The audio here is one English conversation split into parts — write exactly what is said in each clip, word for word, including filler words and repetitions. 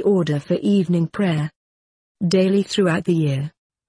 order for evening prayer. Daily throughout the year.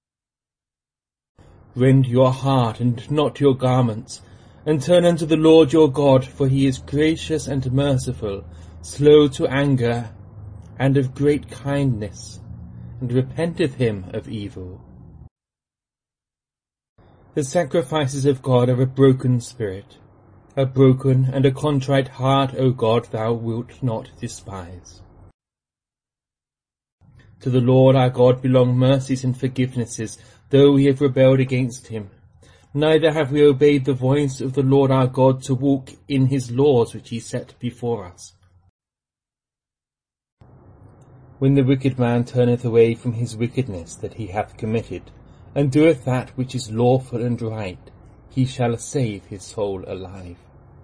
Rend your heart and not your garments, and turn unto the Lord your God, for he is gracious and merciful, slow to anger, and of great kindness, and repenteth him of evil. The sacrifices of God are a broken spirit. A broken and a contrite heart, O God, thou wilt not despise. To the Lord our God belong mercies and forgivenesses, though we have rebelled against him. Neither have we obeyed the voice of the Lord our God to walk in his laws which he set before us. When the wicked man turneth away from his wickedness that he hath committed, and doeth that which is lawful and right, he shall save his soul alive.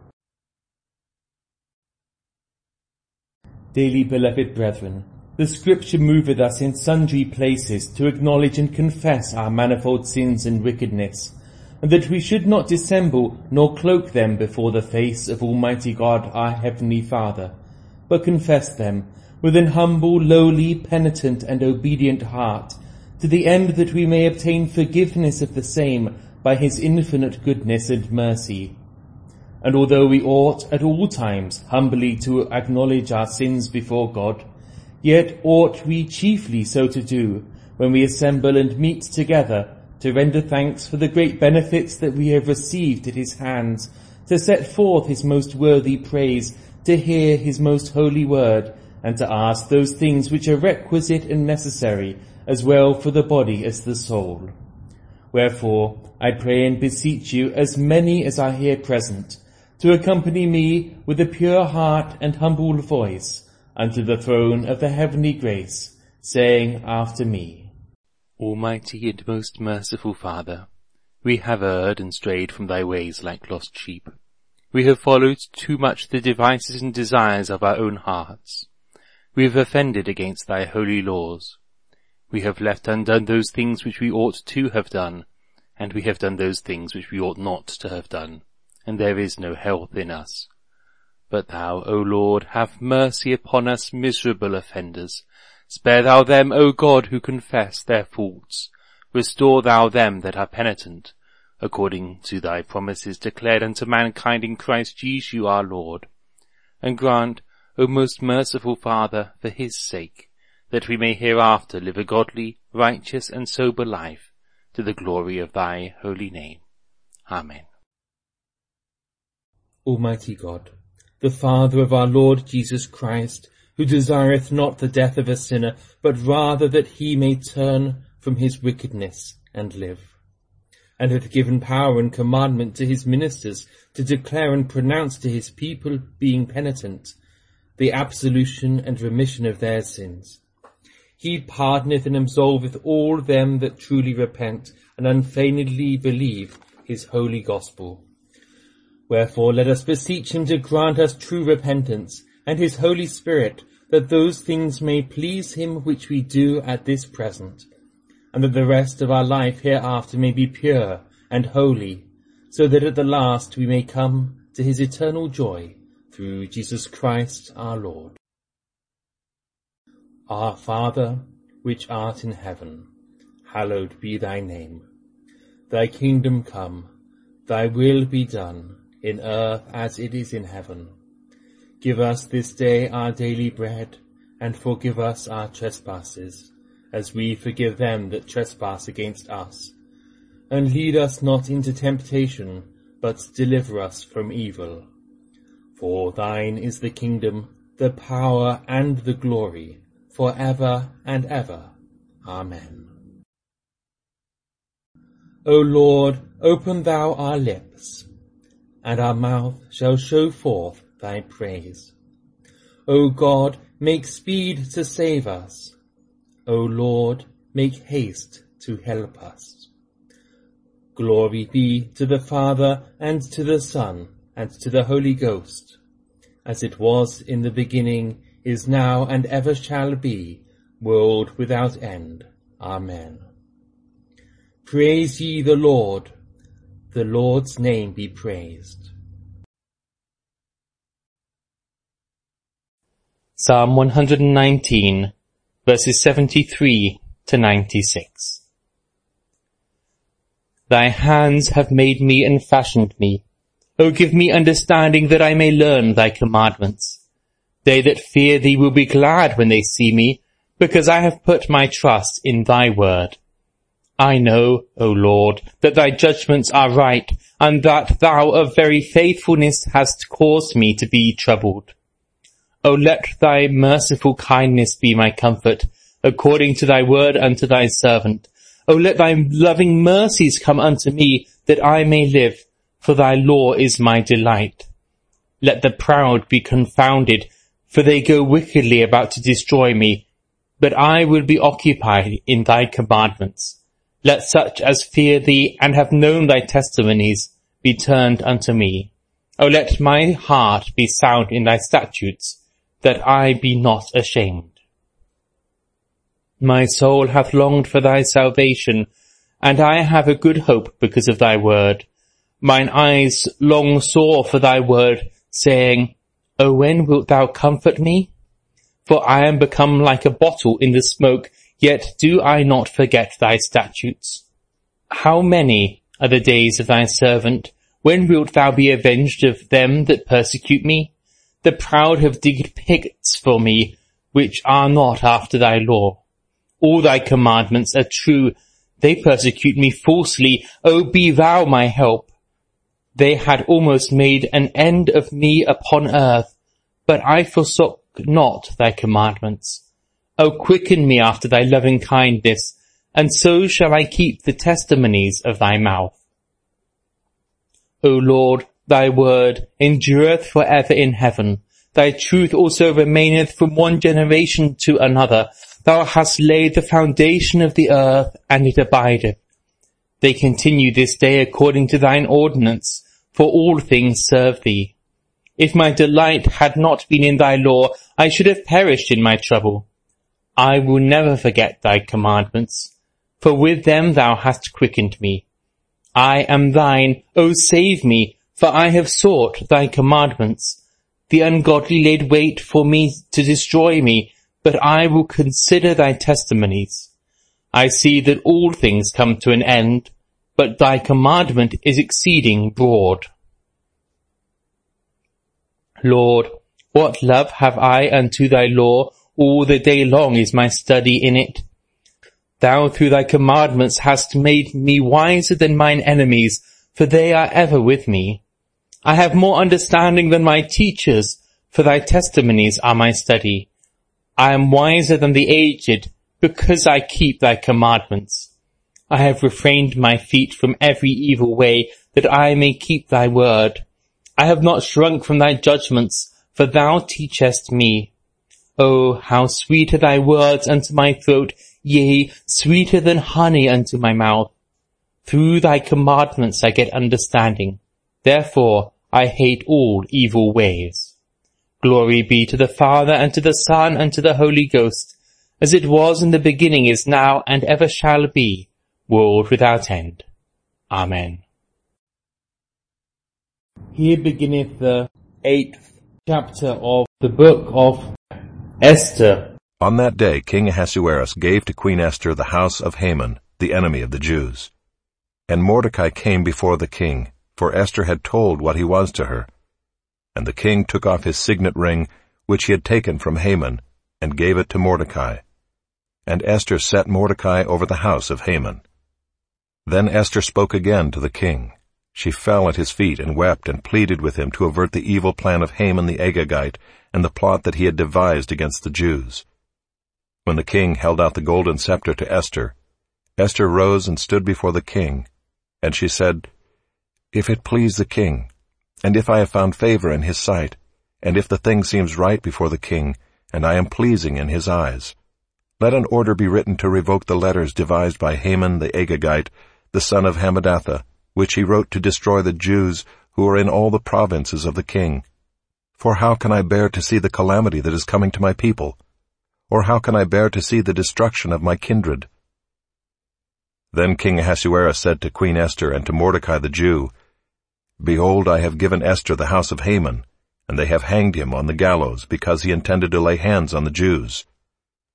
Dearly beloved brethren, the Scripture moveth us in sundry places to acknowledge and confess our manifold sins and wickedness, and that we should not dissemble nor cloak them before the face of Almighty God our Heavenly Father, but confess them with an humble, lowly, penitent, and obedient heart, to the end that we may obtain forgiveness of the same by his infinite goodness and mercy. And although we ought at all times humbly to acknowledge our sins before God, yet ought we chiefly so to do when we assemble and meet together to render thanks for the great benefits that we have received at his hands, to set forth his most worthy praise, to hear his most holy word, and to ask those things which are requisite and necessary, as well for the body as the soul. Wherefore, I pray and beseech you, as many as are here present, to accompany me with a pure heart and humble voice unto the throne of the heavenly grace, saying after me, Almighty and most merciful Father, we have erred and strayed from thy ways like lost sheep. We have followed too much the devices and desires of our own hearts. We have offended against thy holy laws. We have left undone those things which we ought to have done, and we have done those things which we ought not to have done, and there is no health in us. But thou, O Lord, have mercy upon us miserable offenders. Spare thou them, O God, who confess their faults. Restore thou them that are penitent, according to thy promises declared unto mankind in Christ Jesus our Lord. And grant, O most merciful Father, for his sake, that we may hereafter live a godly, righteous, and sober life, to the glory of thy holy name. Amen. Almighty God, the Father of our Lord Jesus Christ, who desireth not the death of a sinner, but rather that he may turn from his wickedness and live, and hath given power and commandment to his ministers to declare and pronounce to his people, being penitent, the absolution and remission of their sins. He pardoneth and absolveth all them that truly repent and unfeignedly believe his holy gospel. Wherefore let us beseech him to grant us true repentance, and his Holy Spirit, that those things may please him which we do at this present, and that the rest of our life hereafter may be pure and holy, so that at the last we may come to his eternal joy, through Jesus Christ our Lord. Our Father, which art in heaven, hallowed be thy name. Thy kingdom come, thy will be done, in earth as it is in heaven. Give us this day our daily bread, and forgive us our trespasses, as we forgive them that trespass against us. And lead us not into temptation, but deliver us from evil. For thine is the kingdom, the power, and the glory, for ever and ever. Amen. O Lord, open thou our lips, and our mouth shall show forth thy praise. O God, make speed to save us. O Lord, make haste to help us. Glory be to the Father, and to the Son, and to the Holy Ghost, as it was in the beginning, is now, and ever shall be, world without end. Amen. Praise ye the Lord. The Lord's name be praised. Psalm one hundred nineteen. verses seventy-three to ninety-six. Thy hands have made me and fashioned me. O give me understanding that I may learn thy commandments. They that fear thee will be glad when they see me, because I have put my trust in thy word. I know, O Lord, that thy judgments are right, and that thou of very faithfulness hast caused me to be troubled. O let thy merciful kindness be my comfort, according to thy word unto thy servant. O let thy loving mercies come unto me, that I may live, for thy law is my delight. Let the proud be confounded, for they go wickedly about to destroy me, but I will be occupied in thy commandments. Let such as fear thee and have known thy testimonies be turned unto me. O let my heart be sound in thy statutes, that I be not ashamed. My soul hath longed for thy salvation, and I have a good hope because of thy word. Mine eyes long saw for thy word, saying, O when wilt thou comfort me? For I am become like a bottle in the smoke, yet do I not forget thy statutes. How many are the days of thy servant? When wilt thou be avenged of them that persecute me? The proud have digged pits for me, which are not after thy law. All thy commandments are true. They persecute me falsely. O be thou my help. They had almost made an end of me upon earth, but I forsook not thy commandments. O quicken me after thy loving kindness, and so shall I keep the testimonies of thy mouth. O Lord, thy word endureth for ever in heaven. Thy truth also remaineth from one generation to another. Thou hast laid the foundation of the earth, and it abideth. They continue this day according to thine ordinance, for all things serve thee. If my delight had not been in thy law, I should have perished in my trouble. I will never forget thy commandments, for with them thou hast quickened me. I am thine, O save me, for I have sought thy commandments. The ungodly laid wait for me to destroy me, but I will consider thy testimonies. I see that all things come to an end, but thy commandment is exceeding broad. Lord, what love have I unto thy law? All the day long is my study in it. Thou through thy commandments hast made me wiser than mine enemies, for they are ever with me. I have more understanding than my teachers, for thy testimonies are my study. I am wiser than the aged, because I keep thy commandments. I have refrained my feet from every evil way, that I may keep thy word. I have not shrunk from thy judgments, for thou teachest me. O, how sweet are thy words unto my throat, yea, sweeter than honey unto my mouth. Through thy commandments I get understanding. Therefore I hate all evil ways. Glory be to the Father, and to the Son, and to the Holy Ghost, as it was in the beginning, is now, and ever shall be, world without end. Amen. Here beginneth the eighth chapter of the book of Esther. On that day King Ahasuerus gave to Queen Esther the house of Haman, the enemy of the Jews. And Mordecai came before the king, for Esther had told what he was to her. And the king took off his signet ring, which he had taken from Haman, and gave it to Mordecai. And Esther set Mordecai over the house of Haman. Then Esther spoke again to the king. She fell at his feet and wept and pleaded with him to avert the evil plan of Haman the Agagite and the plot that he had devised against the Jews. When the king held out the golden scepter to Esther, Esther rose and stood before the king, and she said, If it please the king, and if I have found favor in his sight, and if the thing seems right before the king, and I am pleasing in his eyes, let an order be written to revoke the letters devised by Haman the Agagite, the son of Hammedatha, which he wrote to destroy the Jews who are in all the provinces of the king. For how can I bear to see the calamity that is coming to my people? Or how can I bear to see the destruction of my kindred? Then King Ahasuerus said to Queen Esther and to Mordecai the Jew, Behold, I have given Esther the house of Haman, and they have hanged him on the gallows, because he intended to lay hands on the Jews.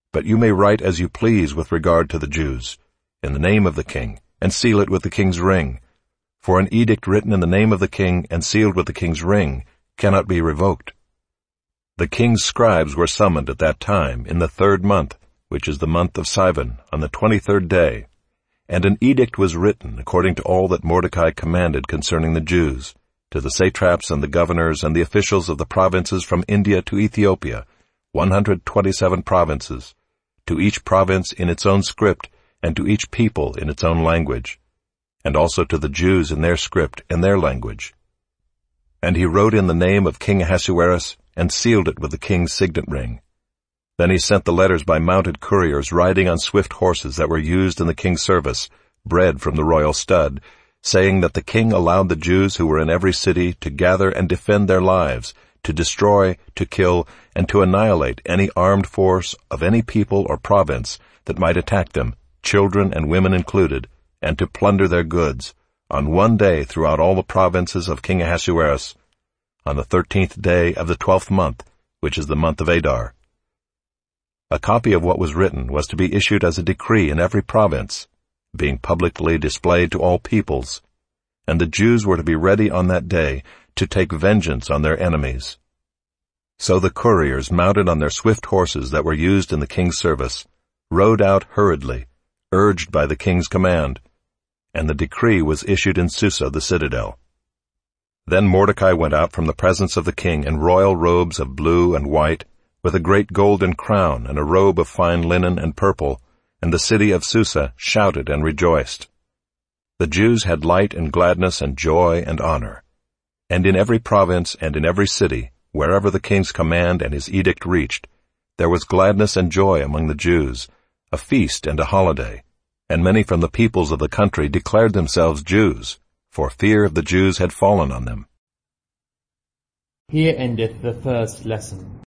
But you may write as you please with regard to the Jews, in the name of the king, and seal it with the king's ring. For an edict written in the name of the king and sealed with the king's ring cannot be revoked. The king's scribes were summoned at that time in the third month, which is the month of Sivan, on the twenty-third day. And an edict was written according to all that Mordecai commanded concerning the Jews, to the satraps and the governors and the officials of the provinces from India to Ethiopia, one hundred twenty-seven provinces, to each province in its own script, and to each people in its own language, and also to the Jews in their script and their language. And he wrote in the name of King Ahasuerus, and sealed it with the king's signet ring. Then he sent the letters by mounted couriers riding on swift horses that were used in the king's service, bred from the royal stud, saying that the king allowed the Jews who were in every city to gather and defend their lives, to destroy, to kill, and to annihilate any armed force of any people or province that might attack them, children and women included, and to plunder their goods, on one day throughout all the provinces of King Ahasuerus, on the thirteenth day of the twelfth month, which is the month of Adar. A copy of what was written was to be issued as a decree in every province, being publicly displayed to all peoples, and the Jews were to be ready on that day to take vengeance on their enemies. So the couriers, mounted on their swift horses that were used in the king's service, rode out hurriedly, urged by the king's command, and the decree was issued in Susa the citadel. Then Mordecai went out from the presence of the king in royal robes of blue and white, with a great golden crown and a robe of fine linen and purple, and the city of Susa shouted and rejoiced. The Jews had light and gladness and joy and honor. And in every province and in every city, wherever the king's command and his edict reached, there was gladness and joy among the Jews, a feast and a holiday, and many from the peoples of the country declared themselves Jews, for fear of the Jews had fallen on them. Here endeth the first lesson.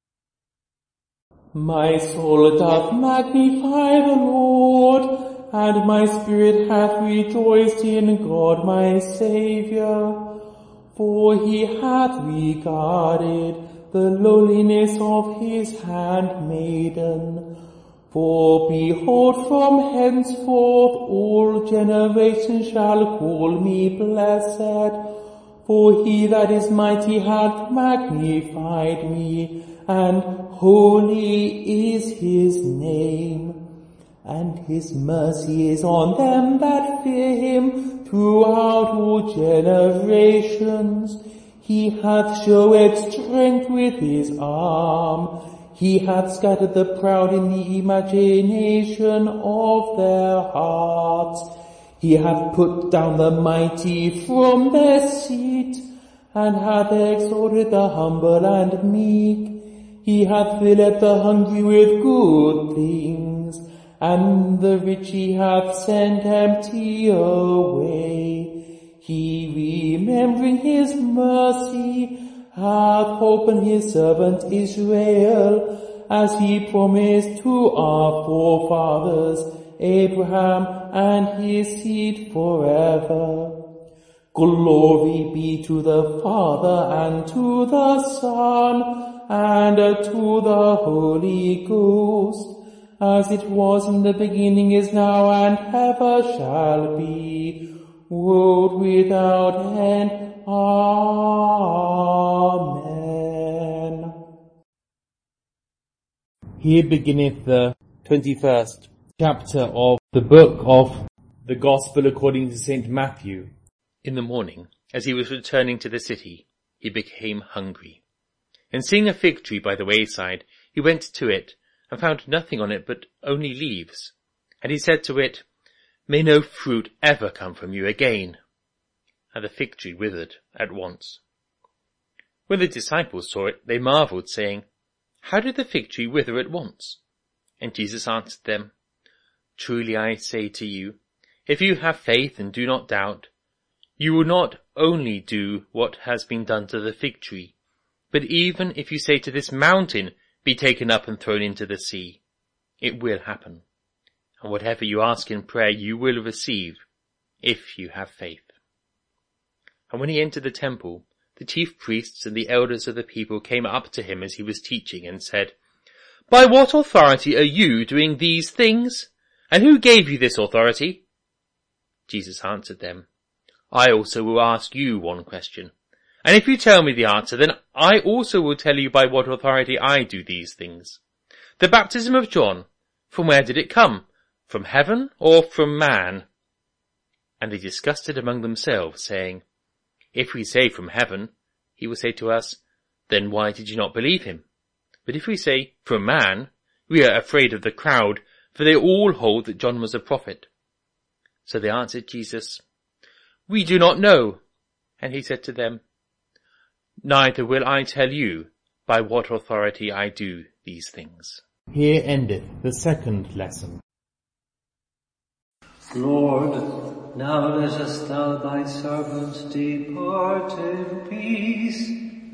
My soul doth magnify the Lord, and my spirit hath rejoiced in God my Saviour, for he hath regarded the lowliness of his handmaiden. For behold, from henceforth all generations shall call me blessed, for he that is mighty hath magnified me, and holy is his name. And his mercy is on them that fear him throughout all generations. He hath showed strength with his arm. He hath scattered the proud in the imagination of their hearts. He hath put down the mighty from their seat, and hath exalted the humble and meek. He hath filled the hungry with good things, and the rich he hath sent empty away. He, remembering his mercy, hath opened his servant Israel, as he promised to our forefathers, Abraham and his seed forever. Glory be to the Father, and to the Son, and to the Holy Ghost, as it was in the beginning, is now, and ever shall be, world without end. Amen. Here beginneth the twenty-first chapter of the book of the Gospel according to Saint Matthew. In the morning, as he was returning to the city, he became hungry. And seeing a fig tree by the wayside, he went to it, and found nothing on it but only leaves. And he said to it, May no fruit ever come from you again. And the fig tree withered at once. When the disciples saw it, they marveled, saying, How did the fig tree wither at once? And Jesus answered them, Truly I say to you, if you have faith and do not doubt, you will not only do what has been done to the fig tree, but even if you say to this mountain, Be taken up and thrown into the sea, it will happen. And whatever you ask in prayer you will receive, if you have faith. And when he entered the temple, the chief priests and the elders of the people came up to him as he was teaching, and said, By what authority are you doing these things? And who gave you this authority? Jesus answered them, I also will ask you one question. And if you tell me the answer, then I also will tell you by what authority I do these things. The baptism of John, from where did it come? From heaven or from man? And they discussed it among themselves, saying, If we say from heaven, he will say to us, Then why did you not believe him? But if we say from man, we are afraid of the crowd, for they all hold that John was a prophet. So they answered Jesus, We do not know. And he said to them, Neither will I tell you by what authority I do these things. Here endeth the second lesson. Lord, now lettest thou thy servant depart in peace,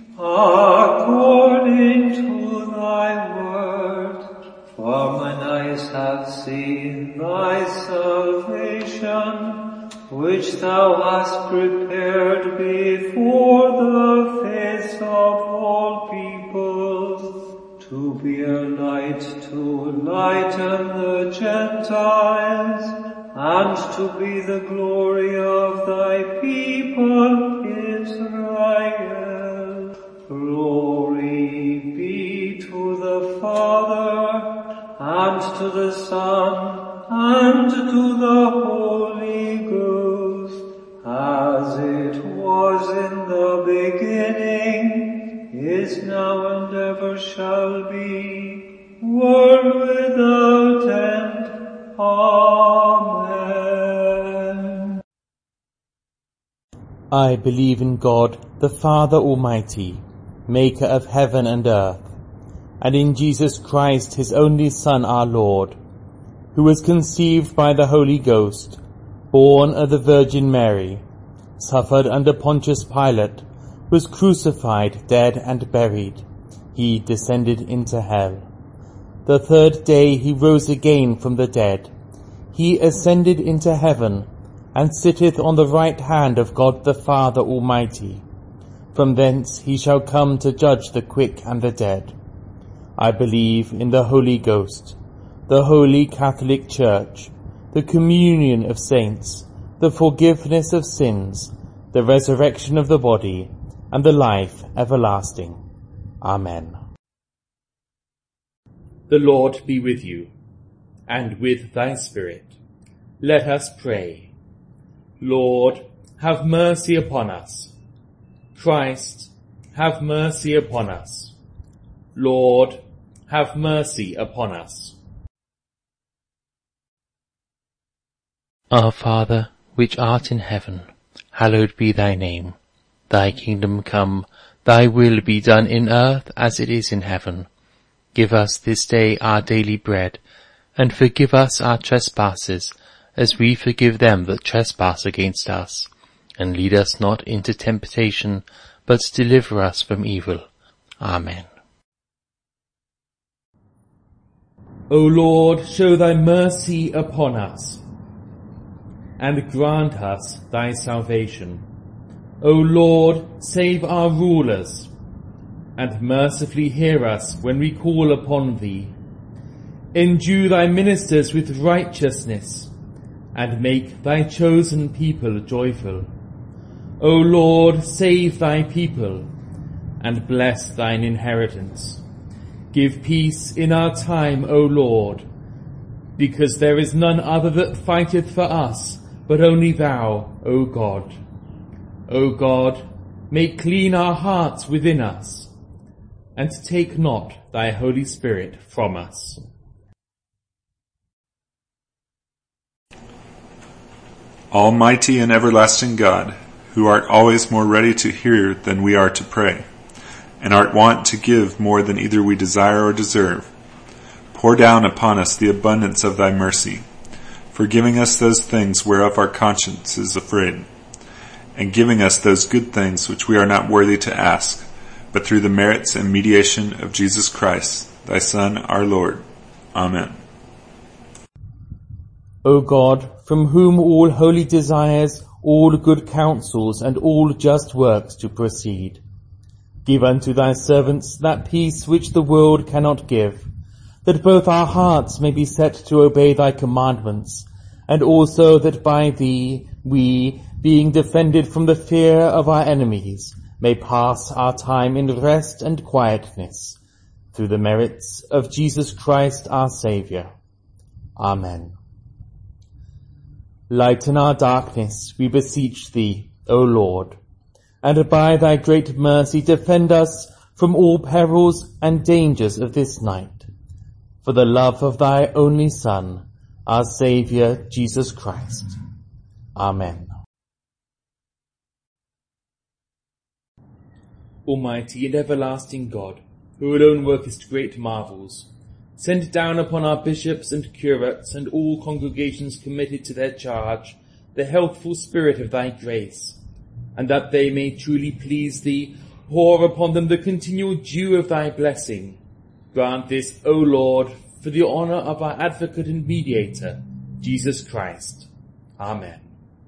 according to thy word. For mine eyes have seen thy salvation, which thou hast prepared before the face of all peoples, to be a light to lighten the Gentiles, and to be the glory of thy people Israel. Glory be to the Father, and to the Son, and to the Holy Ghost, as it was in the beginning, is now and ever shall be, world without end. Amen. I believe in God, the Father Almighty, maker of heaven and earth, and in Jesus Christ, his only Son, our Lord, who was conceived by the Holy Ghost, born of the Virgin Mary, suffered under Pontius Pilate, was crucified, dead, and buried. He descended into hell. The third day he rose again from the dead. He ascended into heaven, and sitteth on the right hand of God the Father Almighty. From thence he shall come to judge the quick and the dead. I believe in the Holy Ghost, the Holy Catholic Church, the communion of saints, the forgiveness of sins, the resurrection of the body, and the life everlasting. Amen. The Lord be with you, and with thy spirit. Let us pray. Lord, have mercy upon us. Christ, have mercy upon us. Lord, have mercy upon us. Our Father, which art in heaven, hallowed be thy name. Thy kingdom come, thy will be done in earth as it is in heaven. Give us this day our daily bread, and forgive us our trespasses, as we forgive them that trespass against us. And lead us not into temptation, but deliver us from evil. Amen. O Lord, show thy mercy upon us, and grant us thy salvation. O Lord, save our rulers, and mercifully hear us when we call upon thee. Endue thy ministers with righteousness, and make thy chosen people joyful. O Lord, save thy people, and bless thine inheritance. Give peace in our time, O Lord, because there is none other that fighteth for us, but only thou, O God. O God, make clean our hearts within us, and take not thy Holy Spirit from us. Almighty and everlasting God, who art always more ready to hear than we are to pray, and art wont to give more than either we desire or deserve, pour down upon us the abundance of thy mercy, forgiving us those things whereof our conscience is afraid, and giving us those good things which we are not worthy to ask, but through the merits and mediation of Jesus Christ, thy Son, our Lord. Amen. O God, from whom all holy desires, all good counsels, and all just works to proceed, give unto thy servants that peace which the world cannot give, that both our hearts may be set to obey thy commandments, and also that by thee we, being defended from the fear of our enemies, may pass our time in rest and quietness, through the merits of Jesus Christ our Saviour. Amen. Lighten our darkness, we beseech thee, O Lord, and by thy great mercy defend us from all perils and dangers of this night, for the love of thy only Son, our Saviour, Jesus Christ. Amen. Almighty and everlasting God, who alone workest great marvels, send down upon our bishops and curates and all congregations committed to their charge the healthful spirit of thy grace, and that they may truly please thee, pour upon them the continual dew of thy blessing. Grant this, O Lord, for the honour of our advocate and mediator, Jesus Christ. Amen.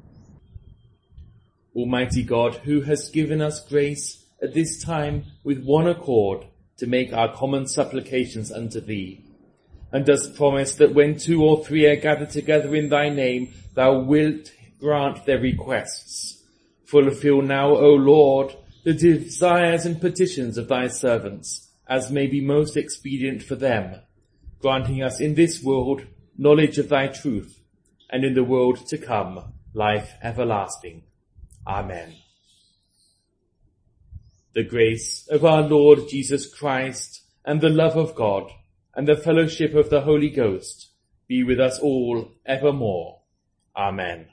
Almighty God, who hast given us grace at this time with one accord to make our common supplications unto thee, and dost promise that when two or three are gathered together in thy name, thou wilt grant their requests. Fulfill now, O Lord, the desires and petitions of thy servants, as may be most expedient for them, granting us in this world knowledge of thy truth, and in the world to come life everlasting. Amen. The grace of our Lord Jesus Christ, and the love of God, and the fellowship of the Holy Ghost be with us all evermore. Amen.